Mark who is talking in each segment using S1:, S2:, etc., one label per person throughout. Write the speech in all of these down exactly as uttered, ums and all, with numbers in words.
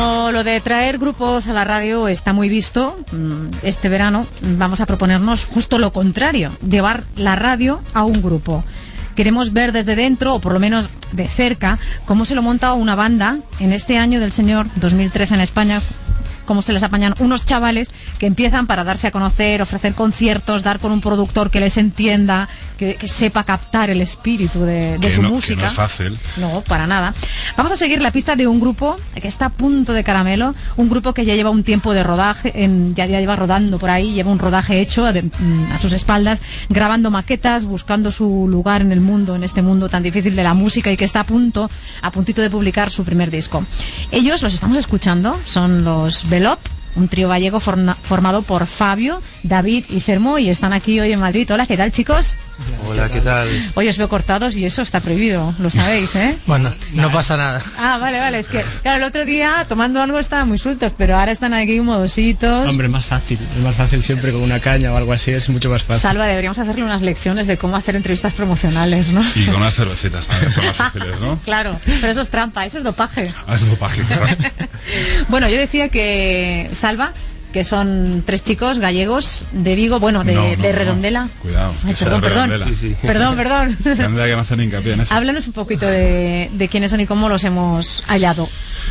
S1: como lo de traer grupos a la radio está muy visto, este verano vamos a proponernos justo lo contrario, llevar la radio a un grupo. Queremos ver desde dentro, o por lo menos de cerca, cómo se lo monta una banda en este año del señor dos mil trece en España, cómo se les apañan unos chavales que empiezan para darse a conocer, ofrecer conciertos, dar con un productor que les entienda, que, que sepa captar el espíritu de, de su
S2: no,
S1: música.
S2: Que no es fácil.
S1: No, para nada. Vamos a seguir la pista de un grupo que está a punto de caramelo, un grupo que ya lleva un tiempo de rodaje, en, ya, ya lleva rodando por ahí, lleva un rodaje hecho de, a sus espaldas, grabando maquetas, buscando su lugar en el mundo, en este mundo tan difícil de la música, y que está a punto, a puntito de publicar su primer disco. Ellos los estamos escuchando, son los Velop, un trío gallego forna, formado por Fabio, David y Cermo, y están aquí hoy en Madrid. Hola, ¿qué tal, chicos?
S3: Hola, ¿qué tal?
S1: Hoy os veo cortados y eso está prohibido, lo sabéis, ¿eh?
S4: Bueno, no pasa nada.
S1: Ah, vale, vale, es que, claro, el otro día tomando algo estaban muy sueltos, pero ahora están aquí modositos.
S4: Hombre, más fácil, es más fácil siempre con una caña o algo así, es mucho más fácil.
S1: Salva, deberíamos hacerle unas lecciones de cómo hacer entrevistas promocionales, ¿no?
S2: Y con unas cervecitas también son más fáciles, ¿no?
S1: Claro, pero eso es trampa, eso es dopaje.
S2: Ah, es dopaje, claro.
S1: Bueno, yo decía que, Salva, que son tres chicos gallegos de Vigo, bueno, de,
S2: no, no,
S1: de Redondela.
S2: No. Cuidado.
S1: Ay, perdón, perdón.
S2: Sí,
S1: sí. Perdón, perdón.
S2: Tendría que no hacer hincapié en eso.
S1: Háblanos un poquito de, de quiénes son y cómo los hemos hallado.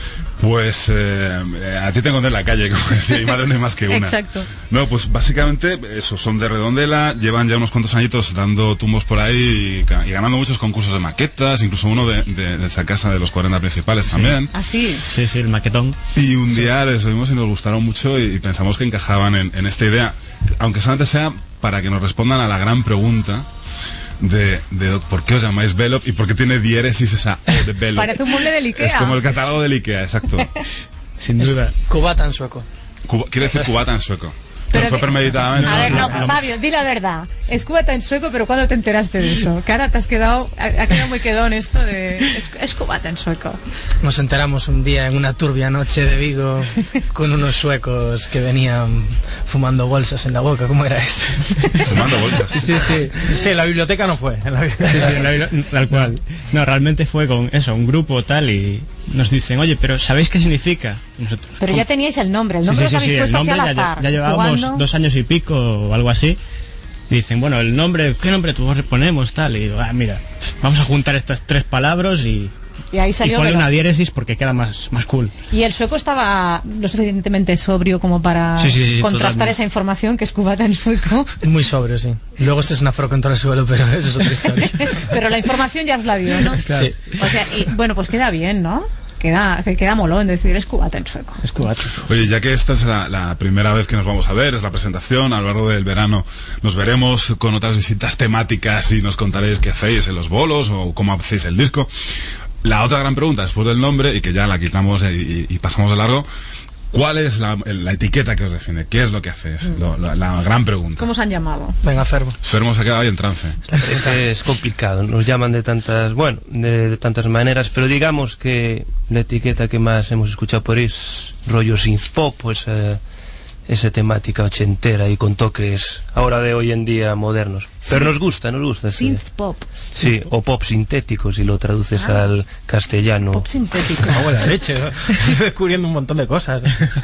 S2: Pues eh, a ti te encontré en la calle, como decía, y madre no hay más que una.
S1: Exacto.
S2: No, pues básicamente eso, son de Redondela, llevan ya unos cuantos añitos dando tumbos por ahí y, y ganando muchos concursos de maquetas, incluso uno de, de, de esa casa de los cuarenta principales
S4: sí.
S2: también.
S1: ¿Ah, sí?
S4: Sí, sí, el maquetón.
S2: Y un
S4: sí.
S2: día les vimos y nos gustaron mucho y, y pensamos que encajaban en, en esta idea, aunque solamente sea para que nos respondan a la gran pregunta De, de por qué os llamáis Velop y por qué tiene diéresis esa O de Velop.
S1: Parece un mueble del Ikea.
S2: Es como el catálogo del Ikea, exacto.
S4: Sin duda.
S5: Cubata en sueco.
S2: Cuba, quiere decir cubata en sueco.
S1: Pero
S2: pero fue
S1: que,
S2: premeditadamente.
S1: A ver, no, Fabio, di la verdad. Es cubata en sueco, pero ¿cuándo te enteraste de eso? Que ahora te has quedado, ha, ha quedado muy quedón esto de... Es, es cubata en sueco.
S5: Nos enteramos un día en una turbia noche de Vigo con unos suecos que venían fumando bolsas en la boca. ¿Cómo era eso?
S2: Fumando bolsas.
S4: Sí, sí, sí. Sí, en la biblioteca no fue. En la biblioteca. Sí, sí, en la biblioteca, tal cual. No, realmente fue con eso, un grupo tal, y nos dicen, oye, pero ¿sabéis qué significa? Nosotros,
S1: pero ya teníais el nombre, el nombre
S4: sí, sí,
S1: os habéis
S4: sí,
S1: puesto así al
S4: ya,
S1: azar.
S4: Ya, ya llevábamos
S1: jugando.
S4: dos años y pico o algo así. Y dicen, bueno, el nombre, ¿qué nombre tú ponemos tal? Y digo, ah, mira, vamos a juntar estas tres palabras y...
S1: Y ahí salió.
S4: Y ponle una diéresis porque queda más, más cool.
S1: Y el sueco estaba lo suficientemente sobrio como para
S4: sí, sí, sí,
S1: contrastar
S4: totalmente.
S1: esa información que es cubata en sueco.
S5: Muy sobrio, sí. Luego este es una afro contra el suelo, pero eso es otra historia.
S1: Pero la información ya os la dio, ¿no?
S5: Claro. Sí.
S1: O sea, y, bueno, pues queda bien, ¿no? Queda, queda molón decir, es cubata en sueco.
S4: Es cubata.
S2: Oye, ya que esta es la, la primera vez que nos vamos a ver, es la presentación, a lo largo del verano nos veremos con otras visitas temáticas y nos contaréis qué hacéis en los bolos o cómo hacéis el disco. La otra gran pregunta, después del nombre, y que ya la quitamos y, y pasamos de largo, ¿cuál es la, la etiqueta que os define? ¿Qué es lo que hacéis?
S1: Mm.
S2: Lo, la, la gran pregunta.
S1: ¿Cómo os han llamado?
S5: Venga, Fermo.
S2: Fermo se ha quedado ahí en trance.
S3: Es que es complicado, nos llaman de tantas, bueno, de, de tantas maneras, pero digamos que la etiqueta que más hemos escuchado por ahí es rollo synth pop, pues eh, esa temática ochentera y con toques ahora de hoy en día modernos. Pero nos gusta, nos gusta.
S1: Synth
S3: sí.
S1: pop.
S3: Sí, o pop sintético si lo traduces
S1: ah,
S3: al castellano.
S1: Pop sintético.
S4: Ah, buena leche, ¿no? Estoy descubriendo un montón de cosas.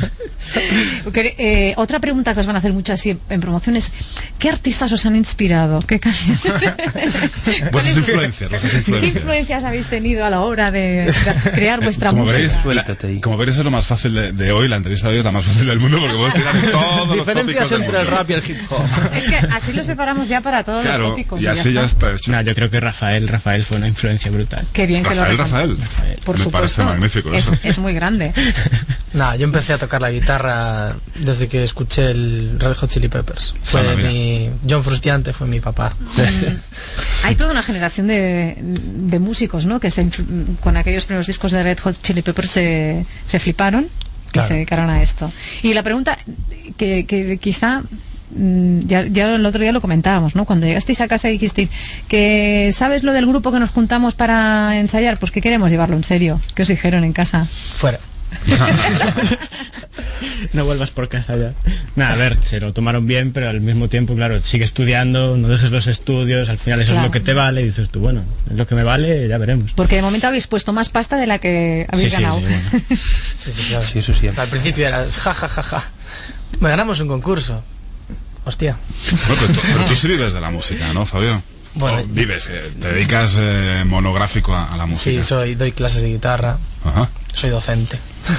S1: Okay, eh, otra pregunta que os van a hacer mucho así en promociones: ¿qué artistas os han inspirado? ¿Qué canciones?
S2: Vuestras influencias, vuestras influencias.
S1: ¿Qué influencias habéis tenido a la hora de crear vuestra
S2: como
S1: música?
S2: Veréis, la, como veréis es lo más fácil de, de hoy, la entrevista de hoy es la más fácil del mundo porque podemos tirar todos los tópicos del
S4: entre
S2: mundo.
S4: el rap y el hip hop.
S1: Es que así lo separamos ya para todos
S2: claro,
S1: los tópicos.
S2: y así ya está, ya está hecho.
S4: No, yo creo que Rafael, Rafael fue una influencia brutal.
S1: Qué bien
S2: Rafael,
S1: que lo
S2: Rafael,
S1: Rafael. Por
S2: me
S1: supuesto.
S2: parece magnífico
S1: es,
S2: eso.
S1: es muy grande.
S5: Nada, yo empecé a tocar la guitarra desde que escuché el Red Hot Chili Peppers. Fue
S2: Sana,
S5: mi John Frusciante fue mi papá.
S1: Mm. Hay toda una generación de, de músicos, ¿no? Que se, con aquellos primeros discos de Red Hot Chili Peppers se, se fliparon
S5: Claro.
S1: y se dedicaron a esto. Y la pregunta que, que quizá Ya, ya el otro día lo comentábamos, ¿no? Cuando llegasteis a casa y dijisteis que ¿sabes lo del grupo que nos juntamos para ensayar? Pues que queremos llevarlo en serio. ¿Qué os dijeron en casa?
S5: Fuera.
S4: No vuelvas por casa ya. Nada, a ver, se lo tomaron bien, pero al mismo tiempo, claro, sigue estudiando, no dejes los estudios, al final eso
S1: Claro.
S4: es lo que te vale, y dices tú, bueno, es lo que me vale, ya veremos.
S1: Porque de momento habéis puesto más pasta de la que habéis
S4: Sí, sí,
S1: ganado.
S4: sí, bueno.
S5: Sí, sí, claro.
S3: Sí, eso siempre.
S5: Al principio eras ja, ja, ja, ja. Me ganamos un concurso. Hostia.
S2: Bueno, pero, tú, pero tú sí vives de la música, ¿no, Fabio?
S5: Bueno,
S2: O vives, eh, te dedicas eh, monográfico a, a la música.
S5: Sí, soy, doy clases de guitarra,
S2: Ajá.
S5: soy docente.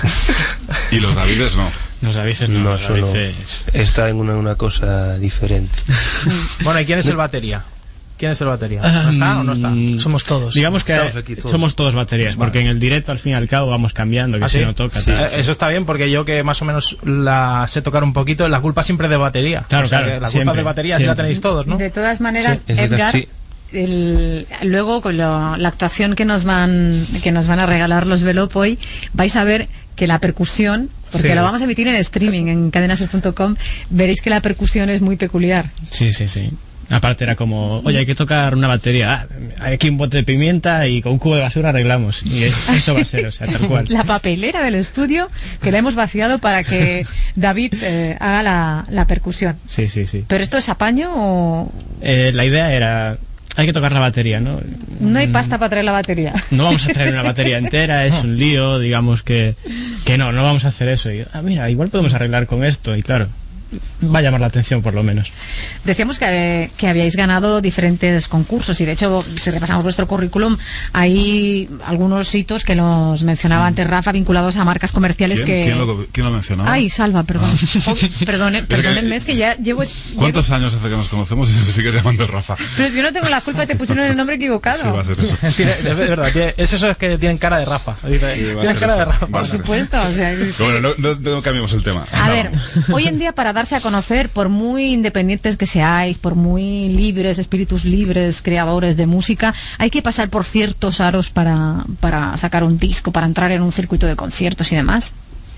S2: Y los Davides no.
S4: Los avises no,
S3: No,
S4: los
S3: solo
S4: avises-
S3: está en una, una cosa diferente.
S6: Bueno, ¿y quién es el batería? ¿Quién es el batería? ¿No está o no está?
S4: Mm,
S5: Somos todos.
S4: Digamos que
S3: Estamos aquí todos.
S4: somos todos baterías, porque en el directo al fin y al cabo vamos cambiando, que
S6: ¿Ah,
S4: si
S6: sí?
S4: no toca.
S6: Sí,
S4: tal.
S6: eh, eso está bien porque yo que más o menos la sé tocar un poquito, la culpa siempre es de batería.
S4: Claro,
S6: O sea,
S4: claro,
S6: que la culpa
S4: siempre,
S6: de batería sí la
S4: siempre.
S6: tenéis todos, ¿no?
S1: De todas maneras,
S3: Sí, en ese
S1: Edgar,
S3: caso sí.
S1: el- luego con lo- la actuación que nos van que nos van a regalar los Velopoy, vais a ver que la percusión, porque
S6: Sí.
S1: lo vamos a emitir en streaming en cadenaser punto com, veréis que la percusión es muy peculiar.
S4: Sí, sí, sí. Aparte era como, oye, hay que tocar una batería. Ah, hay aquí un bote de pimienta y con un cubo de basura arreglamos. Y es- eso va a ser, o sea, tal cual.
S1: La papelera del estudio que la hemos vaciado para que David eh, haga la, la percusión.
S4: Sí, sí, sí.
S1: ¿Pero esto es apaño o
S4: Eh, la idea era, hay que tocar la batería, ¿no?
S1: no hay pasta para traer la batería?
S4: No vamos a traer una batería entera, es un lío, digamos que, que no, no vamos a hacer eso. Y, ah, mira, igual podemos arreglar con esto, y claro, va a llamar la atención por lo menos.
S1: Decíamos que, que habíais ganado diferentes concursos y de hecho si repasamos vuestro currículum hay algunos hitos que nos mencionaba antes Rafa vinculados a marcas comerciales
S2: ¿Quién,
S1: que...
S2: quién lo, quién lo mencionaba?
S1: Ay, Salva, perdón. Oh, perdone, perdónenme, es que ya llevo...
S2: ¿Cuántos
S1: llevo-
S2: años hace que nos conocemos y me sigues llamando Rafa?
S1: Pero si yo no tengo la culpa, te pusieron el nombre equivocado.
S2: Sí, va a ser eso.
S6: Tiene- de verdad, tiene- es eso es que tienen cara de Rafa. Dice,
S2: Sí, va a
S6: tienen
S2: ser
S6: cara de
S2: eso.
S6: Rafa.
S2: Va a
S1: Por
S2: ser
S1: supuesto, o sea... es-
S2: Bueno, no, no, no cambiemos el tema.
S1: A
S2: No.
S1: ver, hoy en día para darse a conocer, por muy independientes que seáis, por muy libres, espíritus libres, creadores de música, hay que pasar por ciertos aros para, para sacar un disco, para entrar en un circuito de conciertos y demás.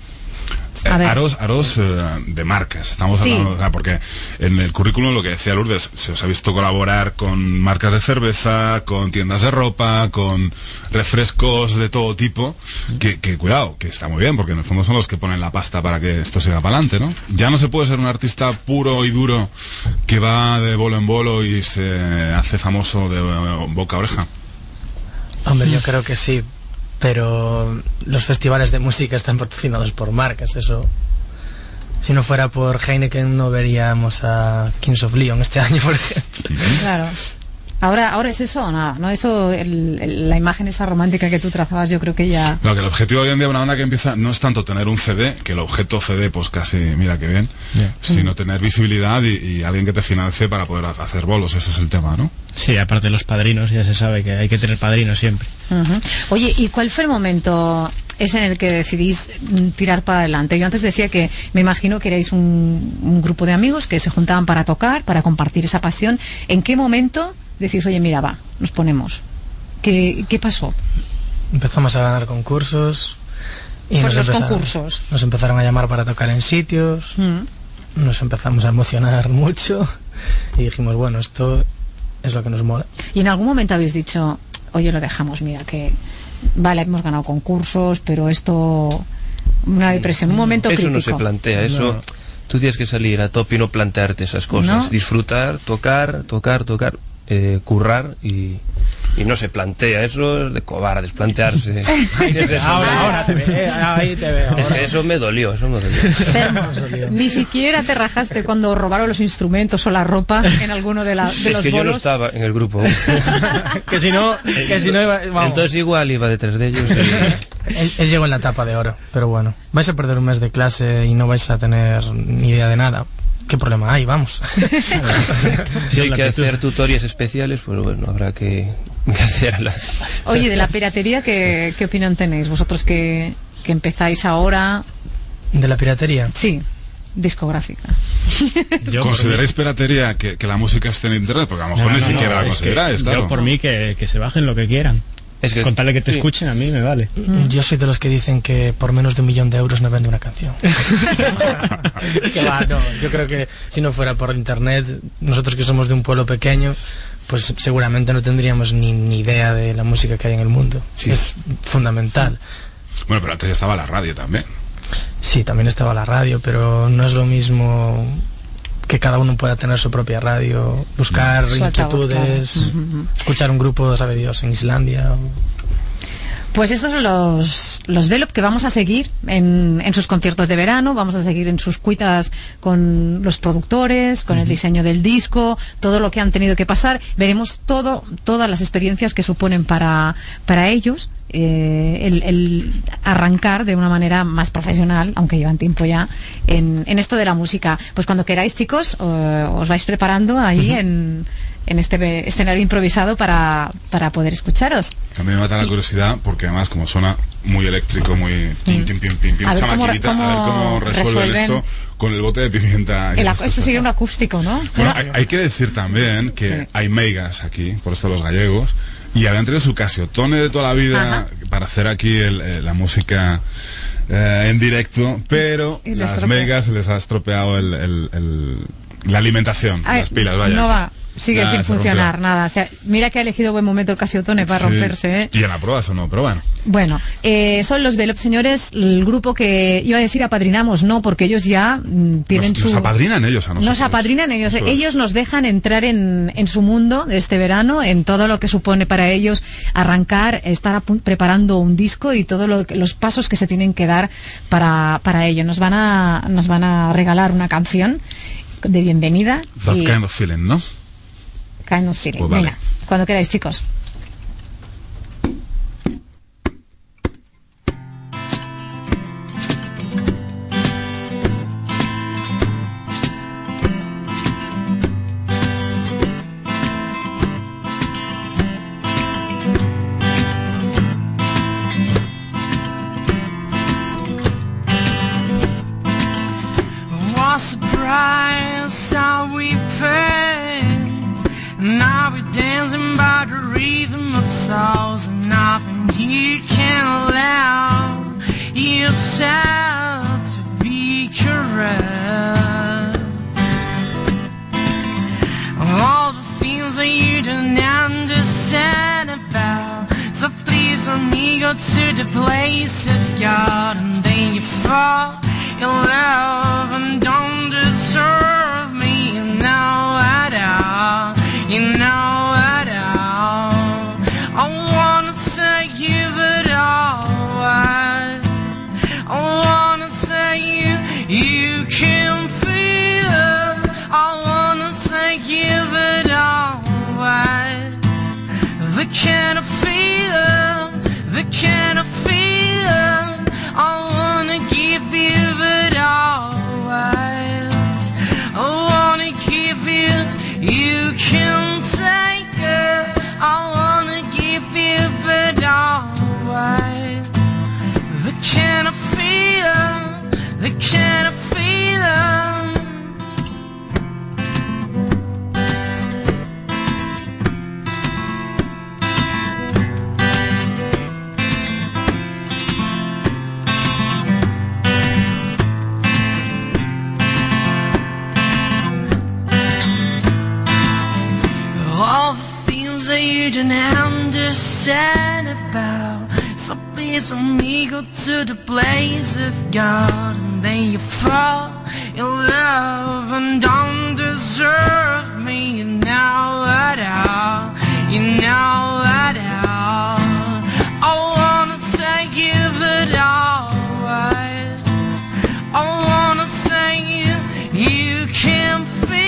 S2: Eh,
S1: A ver.
S2: aros aros eh, de marcas, estamos
S1: Sí.
S2: hablando, o sea, porque en el currículum lo que decía Lourdes, se os ha visto colaborar con marcas de cerveza, con tiendas de ropa, con refrescos de todo tipo, que, que cuidado, que está muy bien, porque en el fondo son los que ponen la pasta para que esto siga para adelante, ¿no? Ya no se puede ser un artista puro y duro que va de bolo en bolo y se hace famoso de eh, boca a oreja.
S5: Hombre, yo creo que sí, pero los festivales de música están patrocinados por marcas, eso. Si no fuera por Heineken no veríamos a Kings of Leon este año, por ejemplo.
S1: Claro. Ahora, ahora es eso o nada, ¿no? Eso, el- el- la imagen esa romántica que tú trazabas, yo creo que ya...
S2: No, que el objetivo hoy en día de una banda que empieza no es tanto tener un C D, que el objeto C D pues casi, mira qué bien,
S4: Ya.
S2: sino tener visibilidad y, y alguien que te financie para poder ha- hacer bolos, ese es el tema, ¿no?
S4: Sí, aparte de los padrinos, ya se sabe que hay que tener padrinos siempre.
S1: Ujú. Oye, ¿y cuál fue el momento ese en el que decidís mm, tirar para adelante? Yo antes decía que me imagino que erais un, un grupo de amigos que se juntaban para tocar, para compartir esa pasión. ¿En qué momento decís, oye, mira, va, nos ponemos? ¿Qué, qué pasó?
S5: Empezamos a ganar concursos y
S1: Pues
S5: nos,
S1: los
S5: empezaron,
S1: concursos.
S5: nos empezaron a llamar para tocar en sitios,
S1: Mm.
S5: nos empezamos a emocionar mucho y dijimos, bueno, esto es lo que nos mola.
S1: ¿Y en algún momento habéis dicho, oye, lo dejamos, mira, que vale, hemos ganado concursos, pero esto... Una depresión, un momento
S3: Eso
S1: crítico.
S3: no se plantea, eso
S4: No.
S3: tú tienes que salir a tope y no plantearte esas cosas,
S1: ¿No?
S3: disfrutar, tocar, tocar, tocar, eh, currar y, y no se plantea, eso es de cobardes, plantearse. Eso,
S6: Ahora, ahora te veo, eh, ahí te veo.
S3: es
S6: ahora.
S3: que eso me dolió, eso me dolió.
S1: Fermo, ni siquiera te rajaste cuando robaron los instrumentos o la ropa en alguno de, la, de
S3: Es
S1: los
S3: que yo no
S1: bolos.
S3: estaba en el grupo.
S6: que si no, que si no iba, vamos.
S3: Entonces igual iba detrás de ellos. y-
S5: Él, él llegó en la etapa de oro, pero bueno, vais a perder un mes de clase y no vais a tener ni idea de nada. ¿Qué problema hay? Vamos.
S3: Si hay que hacer tutoriales especiales, pues bueno, habrá que, que hacerlas.
S1: Oye, de la piratería, ¿qué, qué opinión tenéis? Vosotros que, que empezáis ahora,
S5: ¿De la piratería?
S1: sí, discográfica.
S4: Yo por
S2: ¿Consideráis piratería que, que la música esté en internet? Porque a lo mejor
S4: No,
S2: ni
S4: no,
S2: siquiera
S4: no,
S2: la
S4: es que
S2: consideráis, claro.
S4: Yo por mí que, que se bajen lo que quieran.
S3: Es que,
S4: Con tal de que te
S3: sí.
S4: escuchen, a mí me vale.
S5: Yo soy de los que dicen que por menos de un millón de euros no vende una canción. Que va, no, yo creo que si no fuera por internet, nosotros que somos de un pueblo pequeño, pues seguramente no tendríamos ni, ni idea de la música que hay en el mundo.
S3: Sí.
S5: Es fundamental.
S2: Bueno, pero antes ya estaba la radio también.
S5: Sí, también estaba la radio, pero no es lo mismo que cada uno pueda tener su propia radio, buscar
S1: Su altavoz,
S5: inquietudes,
S1: claro. Uh-huh.
S5: escuchar un grupo, sabe Dios, en Islandia. O...
S1: Pues estos son los, los Velop que vamos a seguir en, en sus conciertos de verano, vamos a seguir en sus cuitas con los productores, con uh-huh. el diseño del disco, todo lo que han tenido que pasar. Veremos todo, todas las experiencias que suponen para, para ellos. Eh, el, el arrancar de una manera más profesional, aunque llevan tiempo ya en, en esto de la música. Pues cuando queráis, chicos, uh, os vais preparando ahí uh-huh. en, en este escenario improvisado para, para poder escucharos.
S2: También me mata la curiosidad porque además como suena muy eléctrico, muy tin, tin, pim, pim, pim,
S1: a ver
S2: esa
S1: cómo,
S2: maquinita,
S1: cómo
S2: a ver cómo resuelven,
S1: resuelven
S2: esto con el bote de pimienta. Y
S1: el,
S2: esas
S1: esto
S2: cosas.
S1: sería un acústico, ¿no?
S2: Bueno, hay, hay que decir también que
S1: sí.
S2: hay meigas aquí, por esto los gallegos, y habían tenido su Casiotone de toda la vida
S1: Ajá.
S2: para hacer aquí el, eh, la música eh, en directo, pero
S1: y
S2: las
S1: estropea.
S2: meigas se les ha estropeado el, el, el, la alimentación,
S1: Ay,
S2: las pilas, vaya.
S1: No va, sigue
S2: Ya,
S1: sin
S2: se
S1: funcionar,
S2: rompió.
S1: nada. O sea, mira que ha elegido buen momento el Casiotone para
S2: Sí.
S1: romperse, ¿eh?
S2: Y en la prueba eso no, pero bueno.
S1: Bueno, eh, son los Velop, señores, el grupo que iba a decir apadrinamos, no, porque ellos ya mm, tienen
S2: Nos,
S1: su...
S2: nos apadrinan ellos a nosotros.
S1: Nos apadrinan ellos,
S2: Eso es.
S1: ellos nos dejan entrar en, en su mundo de este verano, en todo lo que supone para ellos arrancar, estar a pu- preparando un disco y todos lo, los pasos que se tienen que dar para, para ello. Nos van a, nos van a regalar una canción de bienvenida.
S2: That
S1: y
S2: kind of feeling, ¿no?
S1: kind of feeling.
S2: Pues vale.
S1: Venga, cuando queráis, chicos.
S7: What surprise are we paying? Now we're dancing by the rhythm of souls, and nothing you can allow yourself to be correct. All the things that you don't understand about, so please let me go to the place of God, and then you fall in love and don't deserve me, you know at all, you know at all. I wanna take you, but always I wanna take you, you can feel it. I wanna take you, but always the kind of feeling, the kind of feeling I wanna give you, but always I wanna give you, you can take it. I wanna give you, but always the kind of feeling, the kind of feeling. All the things that you don't understand about, so please let me go to the place of God, and then you fall in love and don't deserve me, you know at all, you know at all. I wanna take you, but always I wanna take you, you can feel